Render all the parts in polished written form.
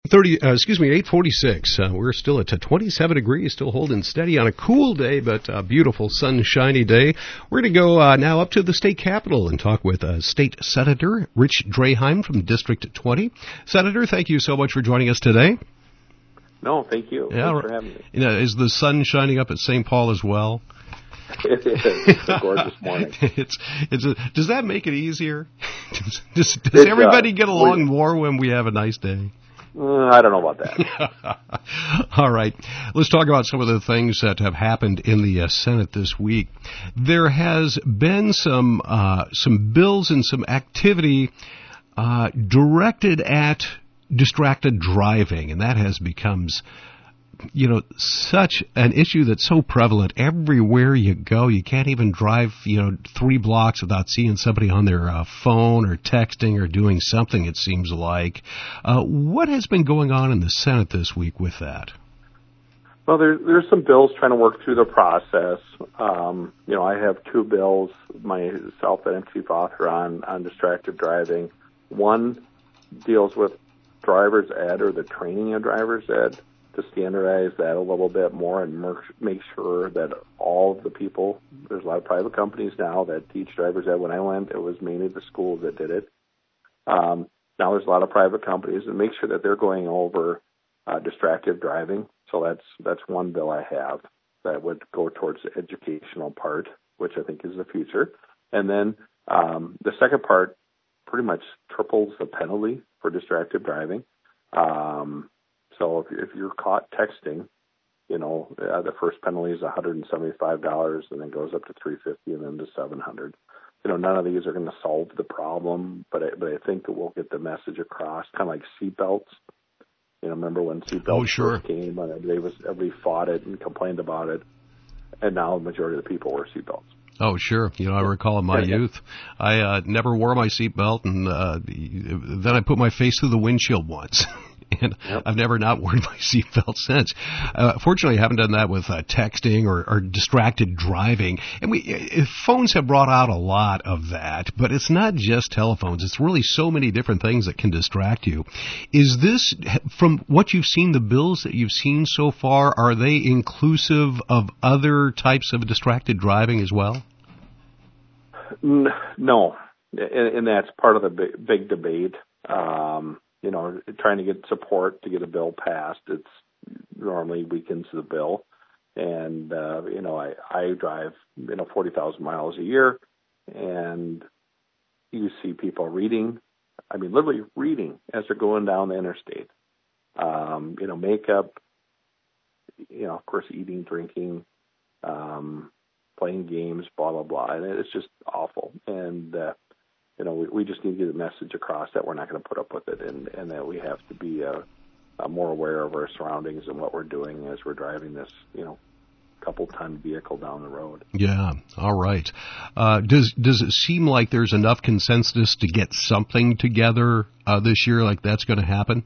8:30, 8:46. We're still at 27 degrees, still holding steady on a cool day, but a beautiful sunshiny day. We're going to go now up to the state capitol and talk with State Senator Rich Draheim from District 20. Senator, thank you so much for joining us today. No, thank you. Yeah, Thanks for having me. Is the sun shining up at St. Paul as well? It is. It's a gorgeous morning. Does that make it easier? Does everybody get along more when we have a nice day? I don't know about that. All right. Let's talk about some of the things that have happened in the Senate this week. There has been some bills and some activity directed at distracted driving, and that has become such an issue that's so prevalent everywhere you go. You can't even drive, 3 blocks without seeing somebody on their phone or texting or doing something, it seems like. What has been going on in the Senate this week with that? Well, there's some bills trying to work through the process. I have 2 bills myself that I'm chief author on distracted driving. One deals with driver's ed, or the training of driver's ed, to standardize that a little bit more and make sure that all of the people, there's a lot of private companies now that teach driver's ed. When I went, it was mainly the schools that did it. Now there's a lot of private companies, and make sure that they're going over distracted driving. So that's one bill I have that would go towards the educational part, which I think is the future. And then the second part pretty much triples the penalty for distracted driving. So if you're caught texting, the first penalty is $175, and then goes up to $350, and then to $700. None of these are going to solve the problem, but I think that we'll get the message across, kind of like seatbelts. Remember when seatbelts first came, and everybody fought it and complained about it, and now the majority of the people wear seatbelts. Oh, sure. I recall in my youth, I never wore my seatbelt, and then I put my face through the windshield once. And I've never not worn my seatbelt since. Fortunately, I haven't done that with texting or distracted driving. And phones have brought out a lot of that, but it's not just telephones. It's really so many different things that can distract you. Is this, from what you've seen, the bills that you've seen so far, are they inclusive of other types of distracted driving as well? No, and that's part of the big debate. Trying to get support to get a bill passed, it's normally weakens the bill. And, I drive, 40,000 miles a year, and you see people literally reading as they're going down the interstate. Makeup, of course, eating, drinking, playing games, blah, blah, blah. And it's just awful. And, we just need to get a message across that we're not going to put up with it, and that we have to be more aware of our surroundings and what we're doing as we're driving this, couple-ton vehicle down the road. Yeah, all right. Does it seem like there's enough consensus to get something together this year, like that's going to happen?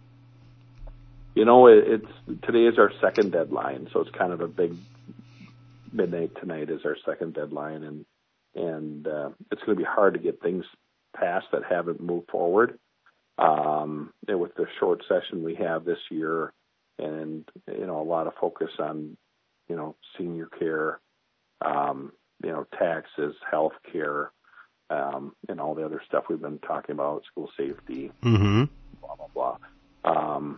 Today is our second deadline, so it's kind of a big midnight tonight is our second deadline, and it's going to be hard to get things passed that haven't moved forward. And with the short session we have this year, and a lot of focus on senior care, taxes, health care, and all the other stuff we've been talking about, school safety, blah blah blah.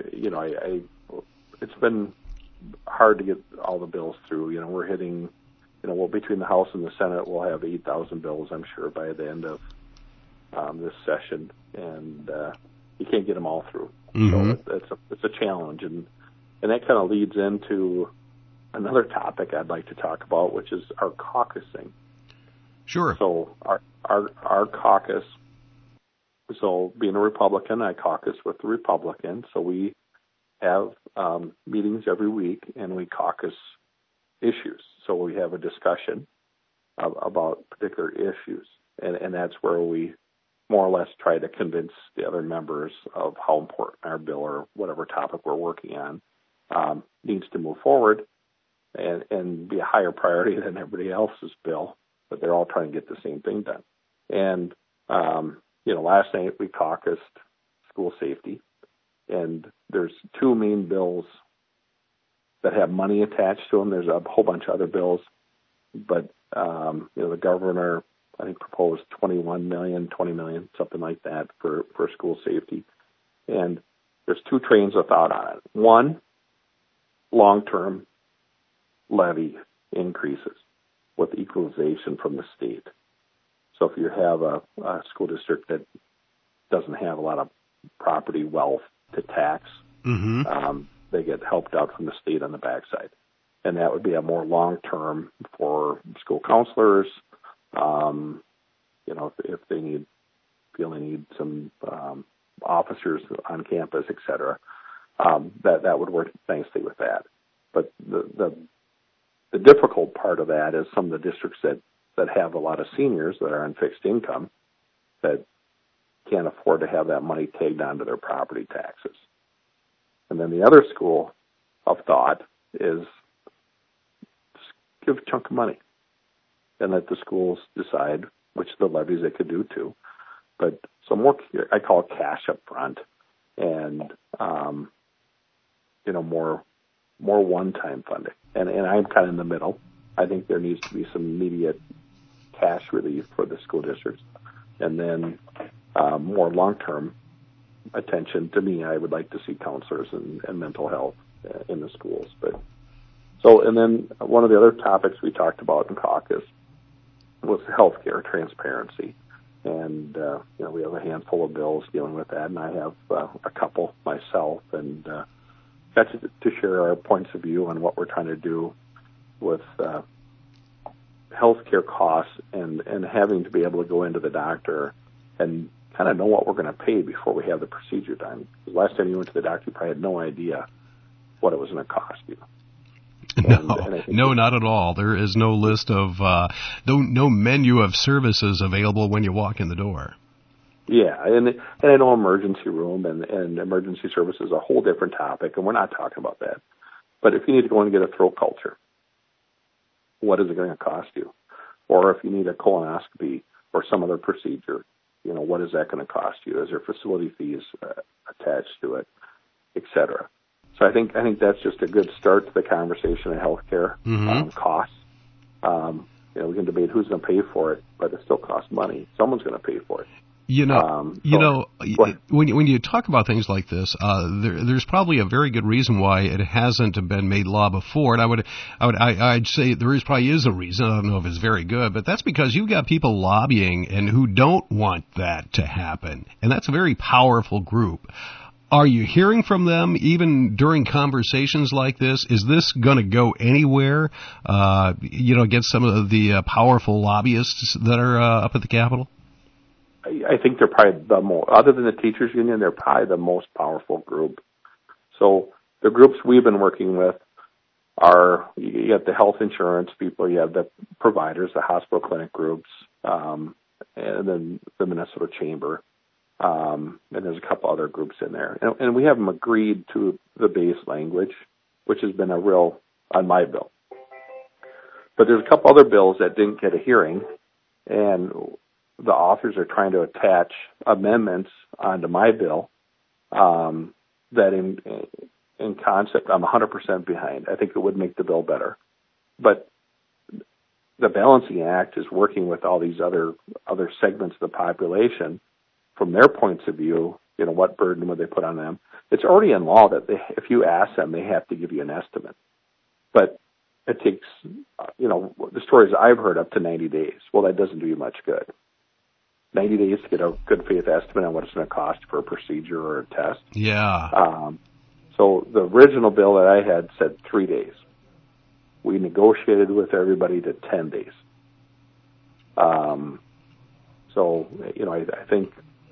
It's been hard to get all the bills through. We're hitting, between the House and the Senate, we'll have 8,000 bills, I'm sure, by the end of this session, and you can't get them all through. So it's a challenge, and that kind of leads into another topic I'd like to talk about, which is our caucusing. Sure. So our caucus. So being a Republican, I caucus with the Republicans. So we have meetings every week, and we caucus issues. So we have a discussion about particular issues, and that's where we more or less try to convince the other members of how important our bill or whatever topic we're working on needs to move forward and be a higher priority than everybody else's bill, but they're all trying to get the same thing done. And, last night we caucused school safety, and there's two main bills that have money attached to them. There's a whole bunch of other bills, but the governor, I think, proposed $21 million, $20 million, something like that for school safety. And there's two trains of thought on it. One, long-term levy increases with equalization from the state. So if you have a school district that doesn't have a lot of property wealth to tax, they get helped out from the state on the backside. And that would be a more long-term for school counselors, if they feel they need some officers on campus, et cetera. That would work nicely with that. But the difficult part of that is some of the districts that have a lot of seniors that are on fixed income that can't afford to have that money tagged onto their property taxes. And then the other school of thought is just give a chunk of money and let the schools decide which of the levies they could do too. But some more, I call it cash up front, and more one-time funding. And I'm kind of in the middle. I think there needs to be some immediate cash relief for the school districts, and then more long-term attention. To me, I would like to see counselors and mental health in the schools. And then one of the other topics we talked about in caucus was healthcare transparency. And, we have a handful of bills dealing with that, and I have a couple myself, and got to share our points of view on what we're trying to do with healthcare costs and having to be able to go into the doctor and kind of know what we're going to pay before we have the procedure done. The last time you went to the doctor, you probably had no idea what it was going to cost you. No, not at all. There is no list of, no menu of services available when you walk in the door. Yeah, and I know emergency room and emergency service is a whole different topic, and we're not talking about that. But if you need to go in and get a throat culture, what is it going to cost you? Or if you need a colonoscopy or some other procedure, what is that going to cost you? Is there facility fees attached to it, et cetera? So I think that's just a good start to the conversation of healthcare costs. We can debate who's going to pay for it, but it still costs money. Someone's going to pay for it. When you talk about things like this, there's probably a very good reason why it hasn't been made law before. And I'd say there probably is a reason. I don't know if it's very good, but that's because you've got people lobbying and who don't want that to happen, and that's a very powerful group. Are you hearing from them even during conversations like this? Is this going to go anywhere? Against some of the powerful lobbyists that are up at the Capitol? I think they're probably the most, other than the teachers union, they're probably the most powerful group. So the groups we've been working with are, you have the health insurance people, you have the providers, the hospital clinic groups, and then the Minnesota Chamber, and there's a couple other groups in there. And we have them agreed to the base language, which has been a real, on my bill. But there's a couple other bills that didn't get a hearing, and the authors are trying to attach amendments onto my bill that in concept I'm 100% behind. I think it would make the bill better. But the Balancing Act is working with all these other segments of the population from their points of view, what burden would they put on them. It's already in law that if you ask them, they have to give you an estimate. But it takes, the stories I've heard up to 90 days. Well, that doesn't do you much good. 90 days to get a good faith estimate on what it's going to cost for a procedure or a test. Yeah. So the original bill that I had said 3 days. We negotiated with everybody to 10 days. I think,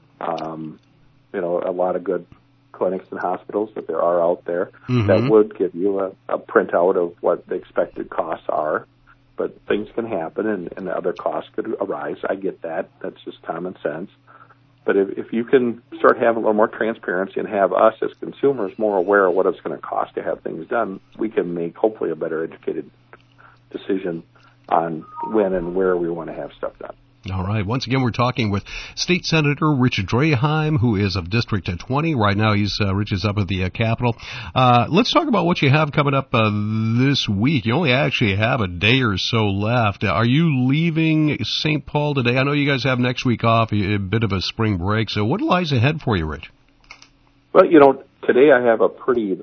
a lot of good clinics and hospitals that there are out there that would give you a printout of what the expected costs are. But things can happen and other costs could arise. I get that. That's just common sense. But if you can start having a little more transparency and have us as consumers more aware of what it's going to cost to have things done, we can make hopefully a better educated decision on when and where we want to have stuff done. All right. Once again, we're talking with State Senator Rich Draheim, who is of District 20. Right now, Rich is up at the Capitol. Let's talk about what you have coming up this week. You only actually have a day or so left. Are you leaving St. Paul today? I know you guys have next week off, a bit of a spring break. So what lies ahead for you, Rich? Well, today I have a pretty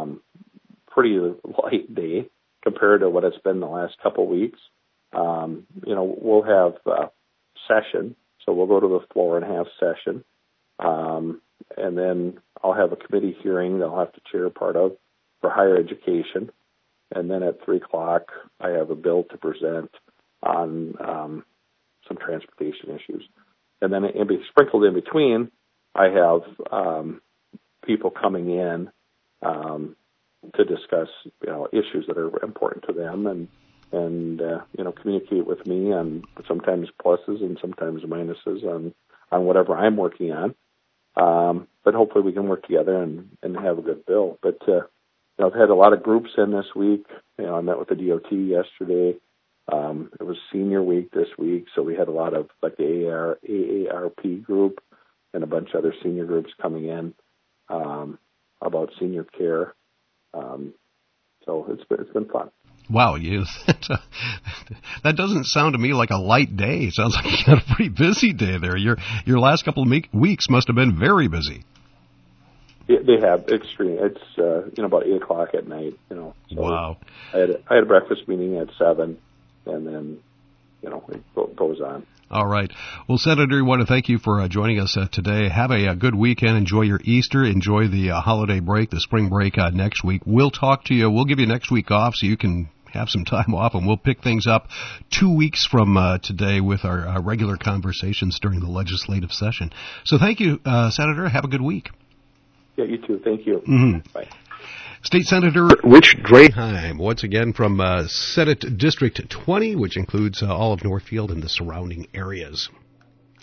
light day compared to what it's been the last couple of weeks. We'll have session, so we'll go to the floor and have session, and then I'll have a committee hearing that I'll have to chair part of for higher education, and then at 3:00 I have a bill to present on some transportation issues, and then sprinkled in between I have people coming in to discuss issues that are important to them and communicate with me on sometimes pluses and sometimes minuses on whatever I'm working on. But hopefully we can work together and have a good bill. But, I've had a lot of groups in this week. I met with the DOT yesterday. It was senior week this week, so we had a lot of like the AARP group and a bunch of other senior groups coming in about senior care. So it's been fun. Wow, that doesn't sound to me like a light day. It sounds like you got a pretty busy day there. Your last couple of weeks must have been very busy. They have extreme. It's about 8:00 at night. So wow. I had a breakfast meeting at 7, and then it goes on. All right. Well, Senator, we want to thank you for joining us today. Have a good weekend. Enjoy your Easter. Enjoy the holiday break, the spring break next week. We'll talk to you. We'll give you next week off so you can have some time off, and we'll pick things up 2 weeks from today with our regular conversations during the legislative session. So thank you, Senator. Have a good week. Yeah, you too. Thank you. Mm-hmm. Bye. State Senator Rich Draheim, once again from Senate District 20, which includes all of Northfield and the surrounding areas.